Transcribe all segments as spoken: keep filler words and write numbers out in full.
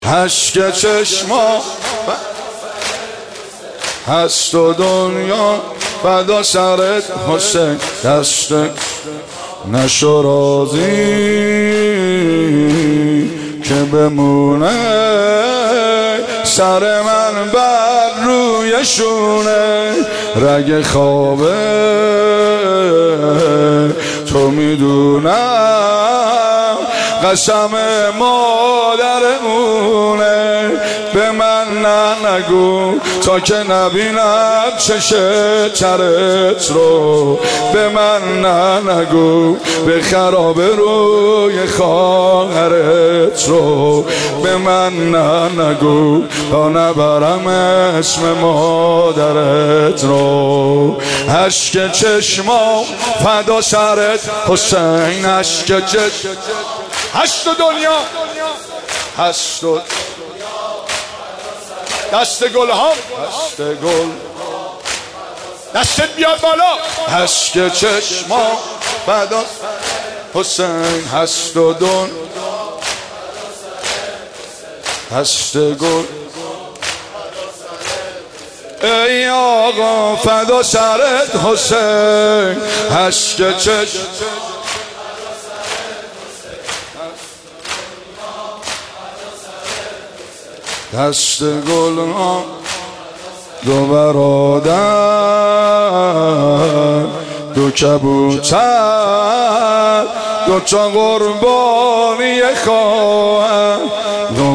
اشک چشما هست و دنیا فدا سرت حسین، دست نشو راضی که بمونه سر من بر روی شونه. رگ خوابه تو میدونم قسم مادرمونه. به من نه نگو تا که نبینم چشه چرت رو. به من نه نگو به خراب روی خواهرت رو. به من نه نگو تا نبرم اسم مادرت رو. اشک چشما فدا سرت حسین، اشک چشم هشت دنیا هشت دست گل ها دست گل دستت بیاد بالا. اشک چشما فدا حسین، هست و دون دست گل. ای آقا فدا سرت حسین، اشک چشم دست گل ها. دو برادر دو کبوتر دو تا قربانی خواهر. دو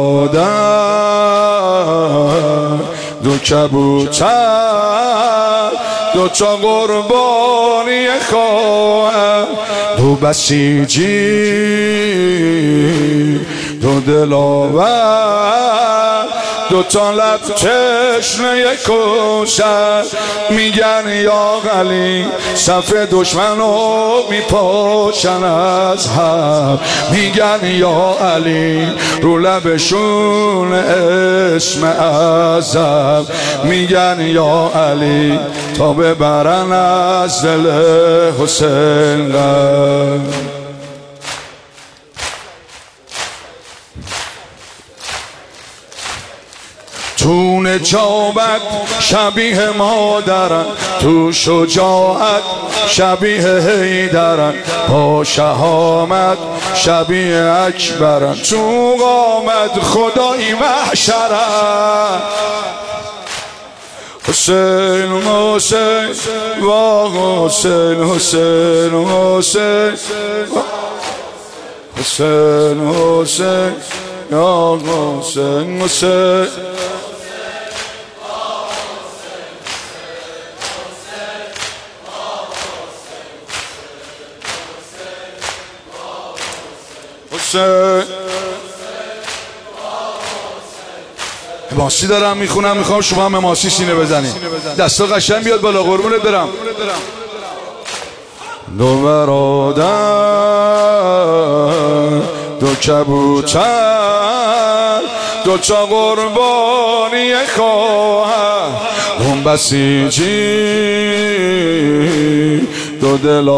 برادر دو کبوتر دو تا قربانی خواهر. دو بسیجی دو دلاور دو تا لب تشنه کوثر. میگن یا علی صف دشمنو میپاشن از هم. میگن یا علی رو لبشون اسم اعظم. میگن یا علی تا ببرن از دل حسین غم. تو نجابت شبیه مادرن، تو شجاعت شبیه حیدرن، با شهامت شبیه اکبرن، تو قامت خدای محشرن. حسین حسین و حسین حسین حسین حسین حسین یا حسین حسین. ماسی دارم میخونم، میخوام شما هم ماسی سینه بزنید، دستا قشنگ بیاد بالا، قربونت برم. دو برادر دو کبوتر دو تا قربانی خواهر. اون بسیجی دو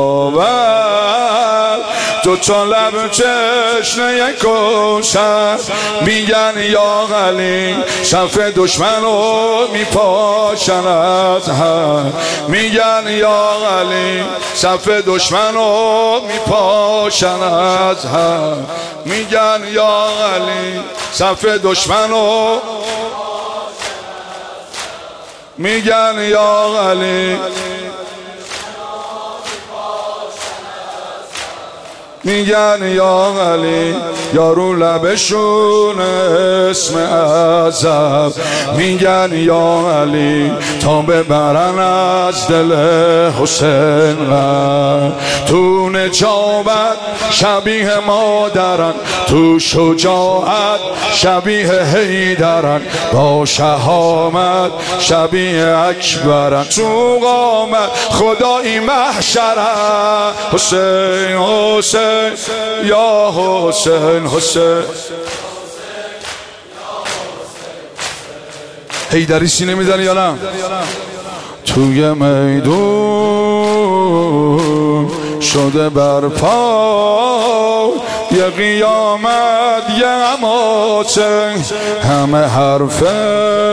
دلاور دو تا لب تشنه کوثر. میگن یا علی صف دشمنو میپاشن از هم. میگن یا علی صف دشمنو میپاشن از هم. میگن یا علی صف دشمنو. میگن یا علی میگن یا علی یارو لبشون اسم اعظم. میگن یا علی تا ببرن از دل حسین غم. تو نجابت شبیه مادرن، تو شجاعت شبیه حیدرن، با شهامت شبیه اکبرن، تو قامت خدای محشرن. حسین حسین یا حسین حسین. حیدری سینه میزنی یا نه؟ توی میدون شده برپا یه قیامت یه اماچه همه حرفه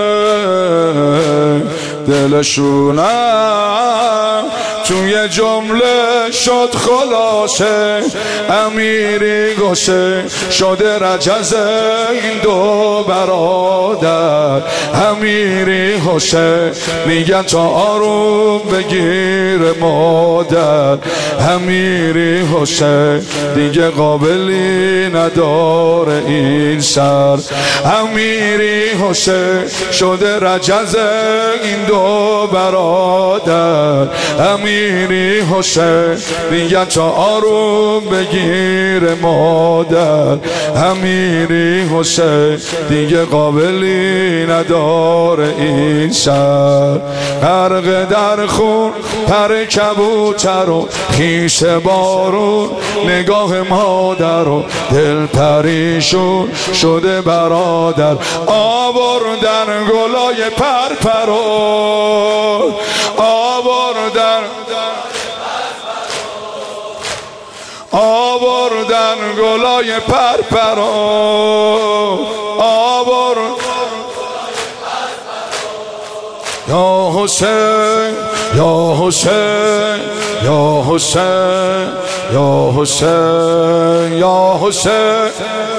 دلشونم توی جمله شد خلاصه امیری گوشه شده رجز این دو برادر امیری هوشه میگن تا آروم بگیر مادر امیری هوشه دیگه قابلی نداره این سر امیری هوشه شده رجز این دو برادر امیری حسین میگن تا آروم بگیر مادر امیری حسین دیگه قابلی نداره این سر غرق در خون پر کبوتر و خیس بارون نگاه مادر و دل پریشون شده برادر آوردن گلای پرپرون آوردن آوردن گلای پرپرون آوردن یا حسین یا حسین یا حسین یا حسین یا حسین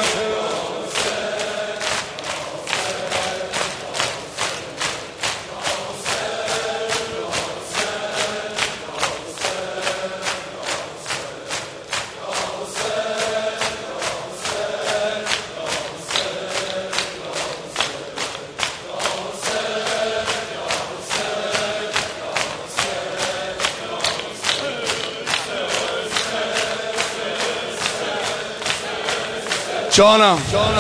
جانم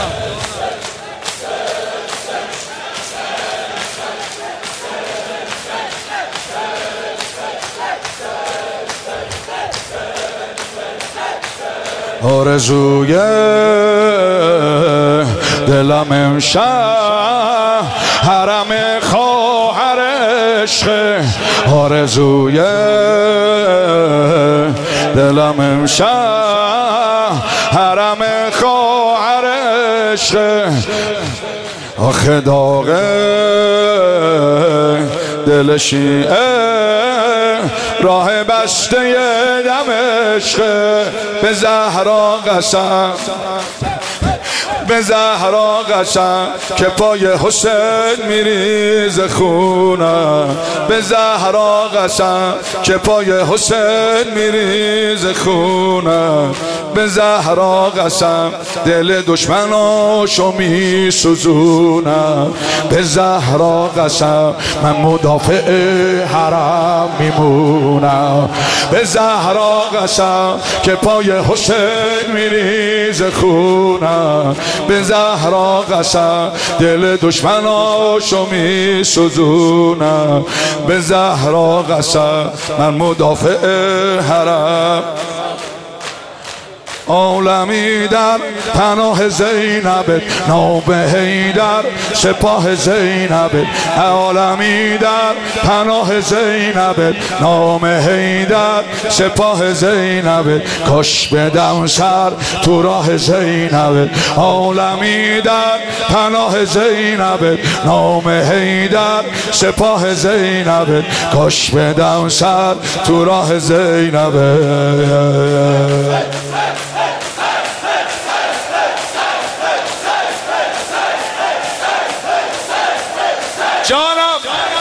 آرزوی دلم امشب حرم خواهر عشق آرزوی دلم امشب حرم خواهر عشق آخه داغه دل شیعه راه بسته دمشق به زهرا قسم به زهرا قسم که پای حسین میریز خونم به زهرا قسم که پای حسین میریز خونم به زهرا قسم دل دشمناشو میسوزونم به زهرا قسم من مدافع حرم میمونم به زهرا قسم که پای حسین میریز خونم به زهرا قسم دل دشمناشو میسوزونم به زهرا قسم من مدافع حرم عالمی در پناه زینب نام حیدر سپاه زینب عالمی در پناه زینب نام حیدر سپاه زینب کاش بدم سر تو راه زینب عالمی در پناه زینب نام حیدر سپاه زینب کاش بدم سر تو راه زینب جانم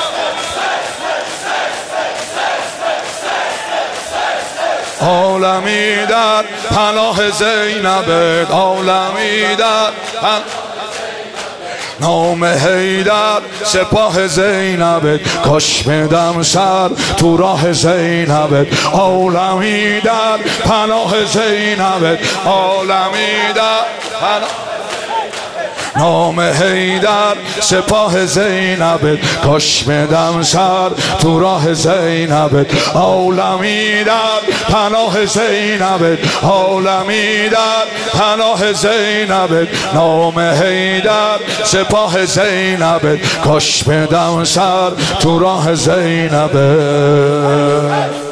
عالمی در پناه زینب عالمی در پناه نام حیدر سپاه زینب کاش بدم سر تو راه زینب عالمی در پناه زینب عالمی در پناه نام حیدر سپاه زینب کاش بدم سر تو راه زینب عالمی در پناه زینب عالمی در پناه زینب نام حیدر سپاه زینب کاش بدم سر تو راه زینب